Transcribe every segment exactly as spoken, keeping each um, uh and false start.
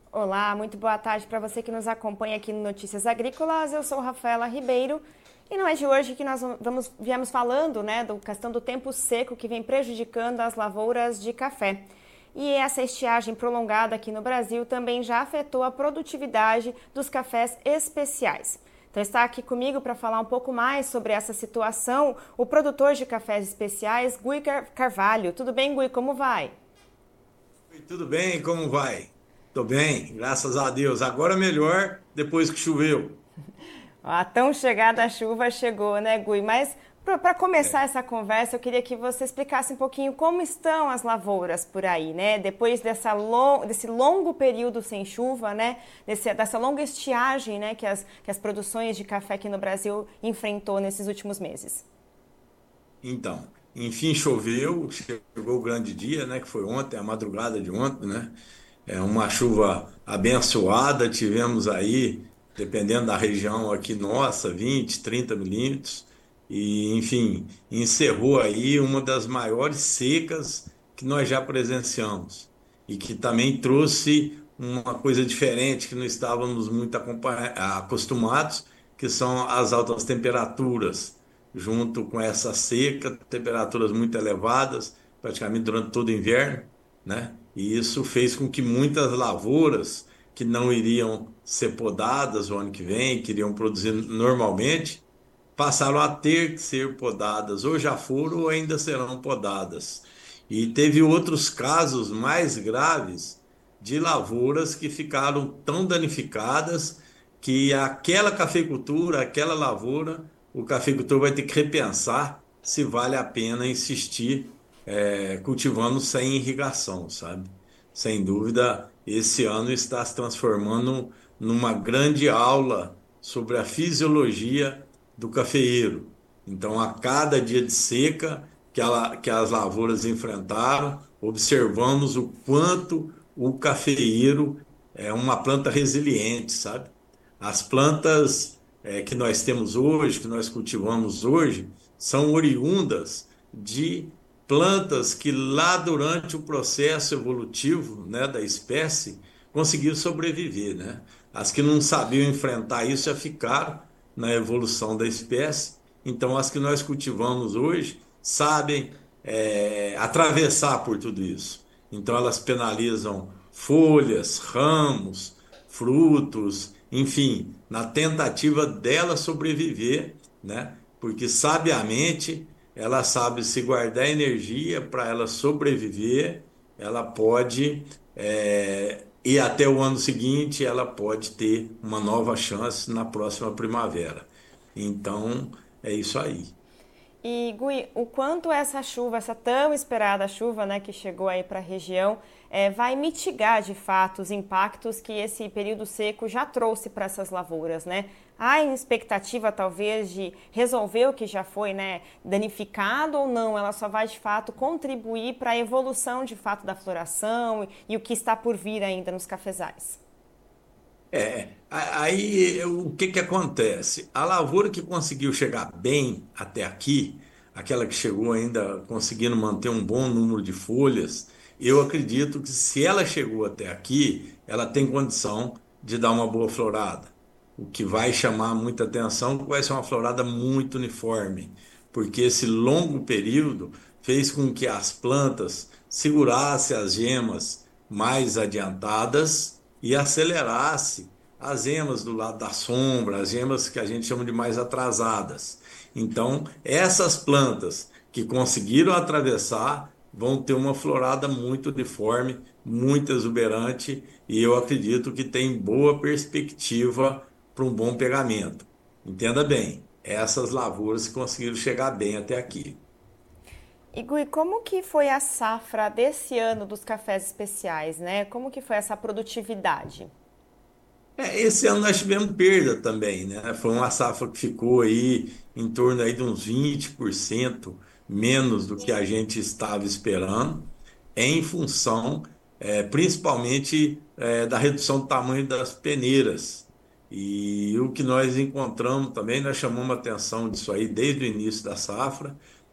Olá, muito boa tarde para você que nos acompanha aqui no Notícias Agrícolas. Eu sou Rafaela Ribeiro e não é de hoje que nós vamos, viemos falando, né, da questão do tempo seco que vem prejudicando as lavouras de café. E essa estiagem prolongada aqui no Brasil também já afetou a produtividade dos cafés especiais. Então está aqui comigo para falar um pouco mais sobre essa situação o produtor de cafés especiais, Gui Carvalho. Tudo bem, Gui? Como vai? Oi, tudo bem? Como vai? Tô bem, graças a Deus. Agora melhor depois que choveu. A tão chegada a chuva chegou, né, Gui? Mas para começar É. essa conversa, eu queria que você explicasse um pouquinho como estão as lavouras por aí, né? Depois dessa long, desse longo período sem chuva, né? Desse, dessa longa estiagem, né, que as, que as produções de café aqui no Brasil enfrentou nesses últimos meses. Então, enfim, choveu, chegou o grande dia, né? Que foi ontem, a madrugada de ontem, né? É uma chuva abençoada. Tivemos aí, dependendo da região aqui nossa, vinte, trinta milímetros. E, enfim, encerrou aí uma das maiores secas que nós já presenciamos. E que também trouxe uma coisa diferente que não estávamos muito acompanha- acostumados, que são as altas temperaturas, junto com essa seca, temperaturas muito elevadas, praticamente durante todo o inverno, né? E isso fez com que muitas lavouras que não iriam ser podadas o ano que vem, que iriam produzir normalmente, passaram a ter que ser podadas, ou já foram ou ainda serão podadas. E teve outros casos mais graves de lavouras que ficaram tão danificadas que aquela cafeicultura, aquela lavoura, o cafeicultor vai ter que repensar se vale a pena insistir é, cultivando sem irrigação, sabe? Sem dúvida, esse ano está se transformando numa grande aula sobre a fisiologia do cafeeiro. Então, a cada dia de seca que, ela, que as lavouras enfrentaram, observamos o quanto o cafeeiro é uma planta resiliente, sabe? As plantas eh, que nós temos hoje, que nós cultivamos hoje, são oriundas de plantas que lá durante o processo evolutivo, né, da espécie conseguiram sobreviver, né? As que não sabiam enfrentar isso já ficaram na evolução da espécie. Então, as que nós cultivamos hoje sabem é, atravessar por tudo isso. Então, elas penalizam folhas, ramos, frutos, enfim, na tentativa dela sobreviver, né? Porque sabiamente ela sabe se guardar energia para ela sobreviver, ela pode é, e até o ano seguinte ela pode ter uma nova chance na próxima primavera. Então, é isso aí. E, Gui, o quanto essa chuva, essa tão esperada chuva, né, que chegou aí para a região, é, vai mitigar de fato os impactos que esse período seco já trouxe para essas lavouras, né? Há expectativa, talvez, de resolver o que já foi, né, danificado ou não? Ela só vai, de fato, contribuir para a evolução, de fato, da floração e, e o que está por vir ainda nos cafezais? É, a- aí o que que acontece? A lavoura que conseguiu chegar bem até aqui, aquela que chegou ainda conseguindo manter um bom número de folhas, eu acredito que se ela chegou até aqui, ela tem condição de dar uma boa florada. O que vai chamar muita atenção é que vai ser uma florada muito uniforme, porque esse longo período fez com que as plantas segurassem as gemas mais adiantadas e acelerasse as gemas do lado da sombra, as gemas que a gente chama de mais atrasadas. Então, essas plantas que conseguiram atravessar vão ter uma florada muito uniforme, muito exuberante, e eu acredito que tem boa perspectiva para um bom pegamento. Entenda bem, essas lavouras que conseguiram chegar bem até aqui. E Gui, como que foi a safra desse ano dos cafés especiais, né? Como que foi essa produtividade? É, esse ano nós tivemos perda também, né? Foi uma safra que ficou aí em torno aí de uns vinte por cento menos do que a gente estava esperando, em função, é, principalmente, é, da redução do tamanho das peneiras. E o que nós encontramos também, nós chamamos a atenção disso aí desde o início da safra,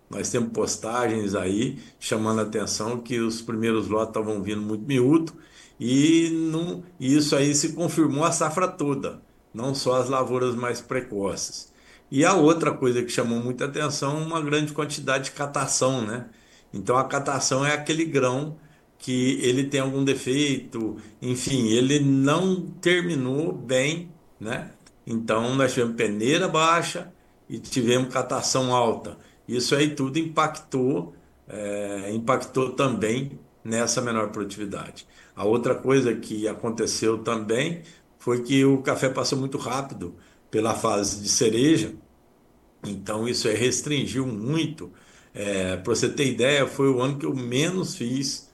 Nós temos postagens aí chamando a atenção que os primeiros lotes estavam vindo muito miúdo e, não, e isso aí se confirmou a safra toda, não só as lavouras mais precoces. E a outra coisa que chamou muita atenção, uma grande quantidade de catação, né? Então a catação é aquele grão que ele tem algum defeito, enfim, ele não terminou bem, né? Então nós tivemos peneira baixa e tivemos catação alta. Isso aí tudo impactou, é, impactou também nessa menor produtividade. A outra coisa que aconteceu também foi que o café passou muito rápido pela fase de cereja, então isso aí restringiu muito. É, para você ter ideia, foi o ano que eu menos fiz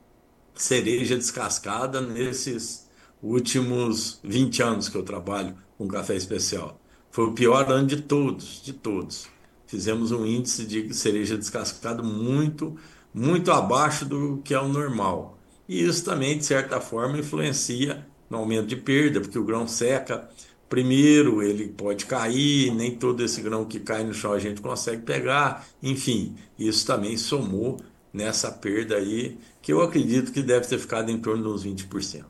cereja descascada nesses últimos vinte anos que eu trabalho com café especial. Foi o pior ano de todos, de todos. Fizemos um índice de cereja descascada muito, muito abaixo do que é o normal. E isso também, de certa forma, influencia no aumento de perda, porque o grão seca primeiro, ele pode cair, nem todo esse grão que cai no chão a gente consegue pegar. Enfim, isso também somou nessa perda aí, que eu acredito que deve ter ficado em torno dos vinte por cento.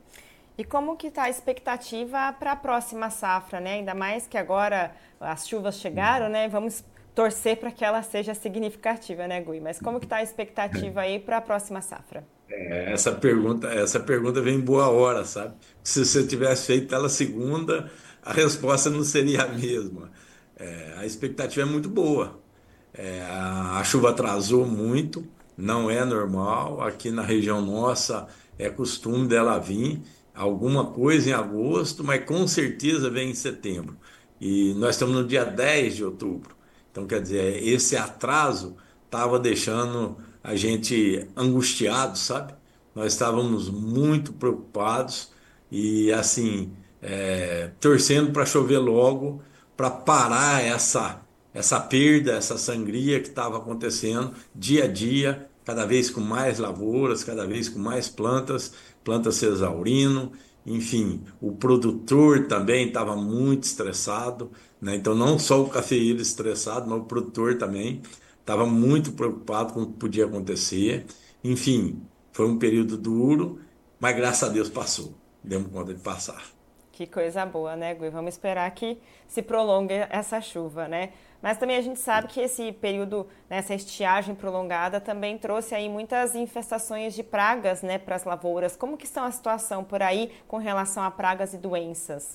E como que está a expectativa para a próxima safra, né? Ainda mais que agora as chuvas chegaram, né? Vamos torcer para que ela seja significativa, né, Gui? Mas como que está a expectativa aí para a próxima safra? É, Essa pergunta, essa pergunta vem em boa hora, sabe? Se você tivesse feito ela segunda, a resposta não seria a mesma. É, a expectativa é muito boa. É, a, a chuva atrasou muito, não é normal. Aqui na região nossa é costume dela vir alguma coisa em agosto, mas com certeza vem em setembro. E nós estamos no dia dez de outubro. Então, quer dizer, esse atraso estava deixando a gente angustiado, sabe? Nós estávamos muito preocupados e, assim, é, torcendo para chover logo, para parar essa essa perda, essa sangria que estava acontecendo dia a dia, cada vez com mais lavouras, cada vez com mais plantas, plantas se exaurindo, enfim, o produtor também estava muito estressado, né? Então não só o cafeeiro estressado, mas o produtor também estava muito preocupado com o que podia acontecer. Enfim, foi um período duro, mas graças a Deus passou, demos conta de passar. Que coisa boa, né, Gui? Vamos esperar que se prolongue essa chuva, né? Mas também a gente sabe que esse período, né, essa estiagem prolongada também trouxe aí muitas infestações de pragas, né, para as lavouras. Como que está a situação por aí com relação a pragas e doenças?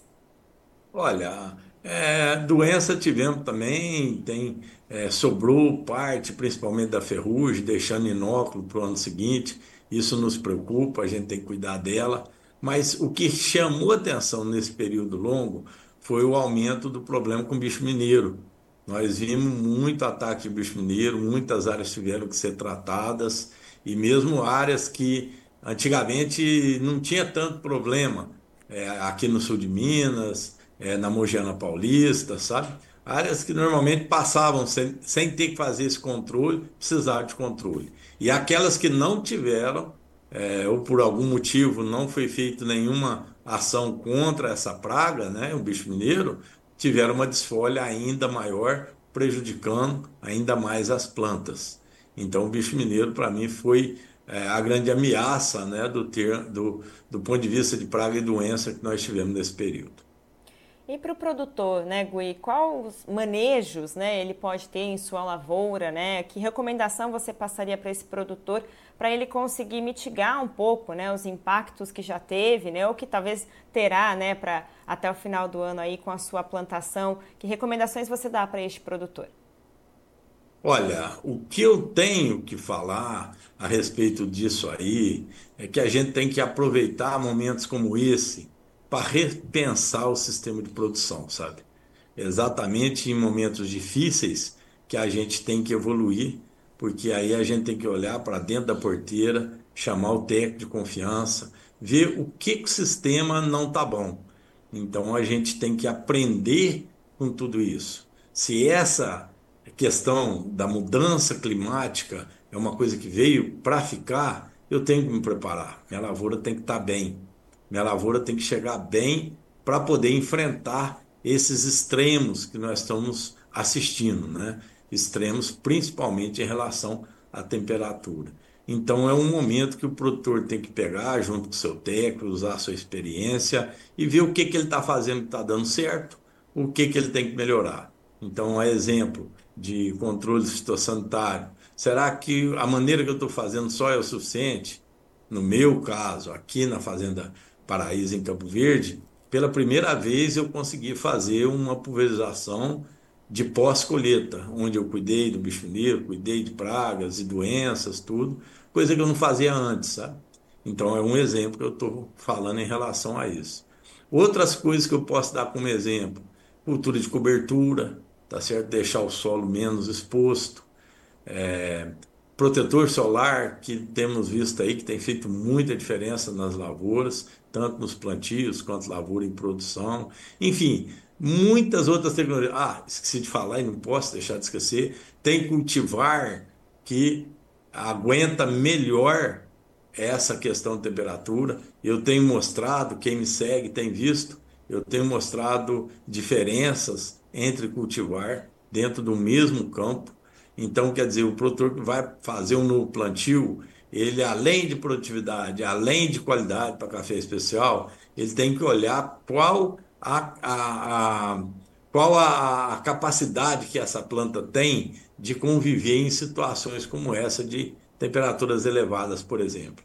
Olha, é, doença tivemos também, tem, é, sobrou parte, principalmente da ferrugem, deixando inóculo para o ano seguinte. Isso nos preocupa, a gente tem que cuidar dela. Mas o que chamou atenção nesse período longo foi o aumento do problema com bicho mineiro. Nós vimos muito ataque de bicho mineiro, muitas áreas tiveram que ser tratadas, e mesmo áreas que antigamente não tinha tanto problema, é, aqui no sul de Minas, é, na Mogiana Paulista, sabe? Áreas que normalmente passavam sem, sem ter que fazer esse controle, precisavam de controle. E aquelas que não tiveram, é, ou por algum motivo não foi feita nenhuma ação contra essa praga, né, o bicho mineiro, tiveram uma desfolha ainda maior, prejudicando ainda mais as plantas. Então, o bicho mineiro, para mim, foi é, a grande ameaça, né, do, ter, do, do ponto de vista de praga e doença que nós tivemos nesse período. E para o produtor, né, Gui, quais manejos, né, ele pode ter em sua lavoura, né? Que recomendação você passaria para esse produtor para ele conseguir mitigar um pouco, né, os impactos que já teve, né, ou que talvez terá, né, para até o final do ano aí com a sua plantação? Que recomendações você dá para este produtor? Olha, o que eu tenho que falar a respeito disso aí é que a gente tem que aproveitar momentos como esse para repensar o sistema de produção, sabe? Exatamente em momentos difíceis que a gente tem que evoluir, porque aí a gente tem que olhar para dentro da porteira, chamar o técnico de confiança, ver o que que o sistema não está bom. Então a gente tem que aprender com tudo isso. Se essa questão da mudança climática é uma coisa que veio para ficar, eu tenho que me preparar. Minha lavoura tem que estar bem. Minha lavoura tem que chegar bem para poder enfrentar esses extremos que nós estamos assistindo, né? extremos, principalmente em relação à temperatura. Então, é um momento que o produtor tem que pegar junto com o seu técnico, usar a sua experiência e ver o que, que ele está fazendo que está dando certo, o que, que ele tem que melhorar. Então, a exemplo de controle fitossanitário, será que a maneira que eu estou fazendo só é o suficiente? No meu caso, aqui na Fazenda Paraíso, em Campo Verde, pela primeira vez eu consegui fazer uma pulverização de pós-colheita, onde eu cuidei do bicho negro, cuidei de pragas e doenças, tudo, coisa que eu não fazia antes, sabe? Então é um exemplo que eu estou falando em relação a isso. Outras coisas que eu posso dar como exemplo, cultura de cobertura, tá certo? Deixar o solo menos exposto, é, protetor solar, que temos visto aí que tem feito muita diferença nas lavouras, tanto nos plantios quanto lavoura em produção. Enfim, muitas outras tecnologias. Ah, esqueci de falar e não posso deixar de esquecer. Tem cultivar que aguenta melhor essa questão de temperatura. Eu tenho mostrado, quem me segue tem visto, eu tenho mostrado diferenças entre cultivar dentro do mesmo campo. Então, quer dizer, o produtor que vai fazer um novo plantio, ele, além de produtividade, além de qualidade para café especial, ele tem que olhar qual a, a, a, qual a, a capacidade que essa planta tem de conviver em situações como essa de temperaturas elevadas, por exemplo.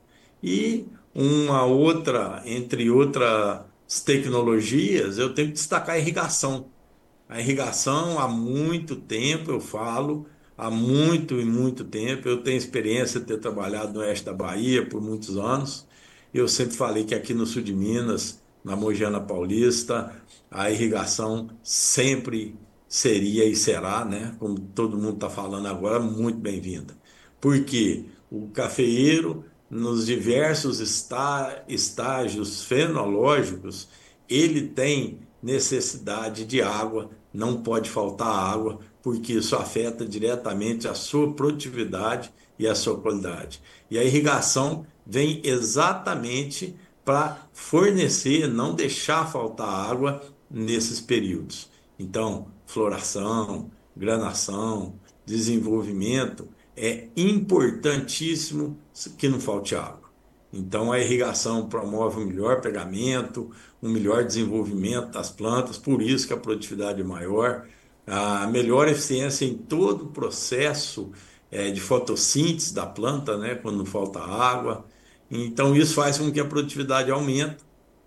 E uma outra, entre outras tecnologias, eu tenho que destacar a irrigação. A irrigação, há muito tempo, eu falo, há muito e muito tempo. Eu tenho experiência de ter trabalhado no oeste da Bahia por muitos anos. Eu sempre falei que aqui no sul de Minas, na Mogiana Paulista, a irrigação sempre seria e será, né? Como todo mundo está falando agora, muito bem-vinda. Porque o cafeeiro, nos diversos está, estágios fenológicos, ele tem necessidade de água, não pode faltar água, porque isso afeta diretamente a sua produtividade e a sua qualidade. E a irrigação vem exatamente para fornecer, não deixar faltar água nesses períodos. Então, floração, granação, desenvolvimento, é importantíssimo que não falte água. Então, a irrigação promove um melhor pegamento, um melhor desenvolvimento das plantas, por isso que a produtividade é maior, a melhor eficiência em todo o processo é, de fotossíntese da planta, né, quando não falta água. Então, isso faz com que a produtividade aumente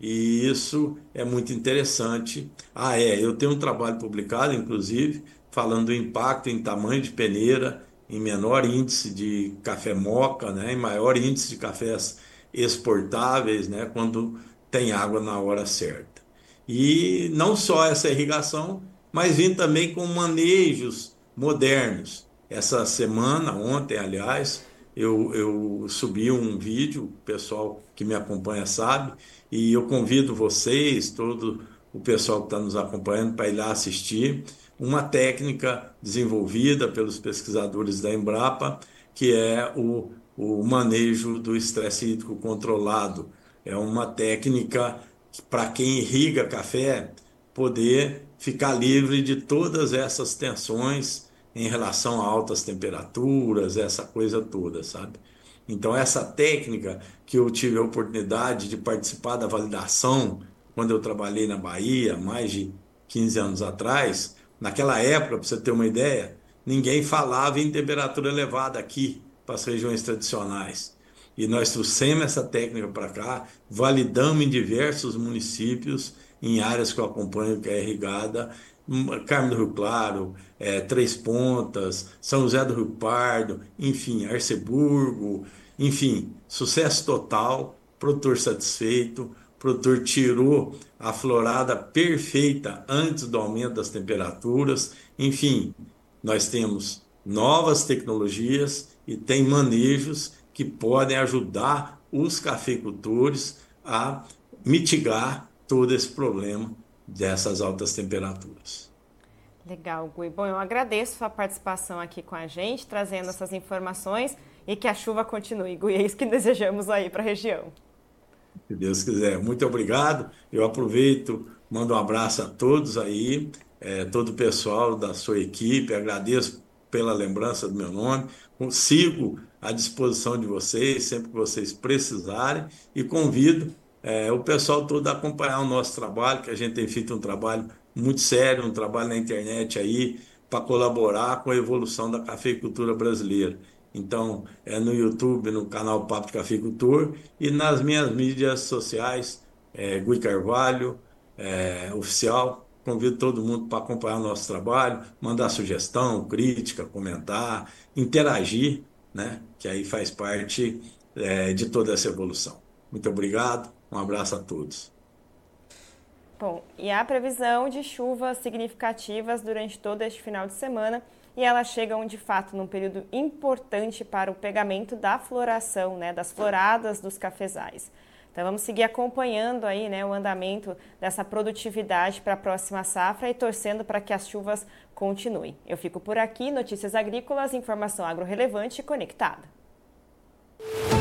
e isso é muito interessante. Ah, é, eu tenho um trabalho publicado, inclusive, falando do impacto em tamanho de peneira, em menor índice de café moca, né, em maior índice de cafés exportáveis, né, quando tem água na hora certa. E não só essa irrigação, mas vim também com manejos modernos. Essa semana, ontem, aliás, eu, eu subi um vídeo, o pessoal que me acompanha sabe, e eu convido vocês, todo o pessoal que está nos acompanhando, para ir lá assistir uma técnica desenvolvida pelos pesquisadores da Embrapa, que é o, o manejo do estresse hídrico controlado. É uma técnica para quem irriga café poder ficar livre de todas essas tensões em relação a altas temperaturas, essa coisa toda, sabe? Então, essa técnica que eu tive a oportunidade de participar da validação quando eu trabalhei na Bahia, mais de quinze anos atrás, naquela época, para você ter uma ideia, ninguém falava em temperatura elevada aqui para as regiões tradicionais. E nós trouxemos essa técnica para cá, validamos em diversos municípios, em áreas que eu acompanho, que é irrigada, Carmo do Rio Claro, é, Três Pontas, São José do Rio Pardo, enfim, Arceburgo, enfim, sucesso total, produtor satisfeito, o produtor tirou a florada perfeita antes do aumento das temperaturas, enfim, nós temos novas tecnologias e tem manejos que podem ajudar os cafeicultores a mitigar todo esse problema dessas altas temperaturas. Legal, Gui. Bom, eu agradeço a participação aqui com a gente, trazendo essas informações e que a chuva continue, Gui. É isso que desejamos aí para a região. Se Deus quiser. Muito obrigado. Eu aproveito, mando um abraço a todos aí, é, todo o pessoal da sua equipe. Agradeço pela lembrança do meu nome. Sigo à disposição de vocês, sempre que vocês precisarem, e convido é, o pessoal todo a acompanhar o nosso trabalho, que a gente tem feito um trabalho muito sério, um trabalho na internet aí, para colaborar com a evolução da cafeicultura brasileira. Então, é no YouTube, no canal Papo de Cafeicultor e nas minhas mídias sociais, é, Gui Carvalho, é, oficial. Convido todo mundo para acompanhar o nosso trabalho, mandar sugestão, crítica, comentar, interagir, né? Que aí faz parte, é, de toda essa evolução. Muito obrigado, um abraço a todos. Bom, e há previsão de chuvas significativas durante todo este final de semana e elas chegam de fato num período importante para o pegamento da floração, né, das floradas dos cafezais. Então vamos seguir acompanhando aí, né, o andamento dessa produtividade para a próxima safra e torcendo para que as chuvas continuem. Eu fico por aqui, Notícias Agrícolas, informação agro relevante e conectada.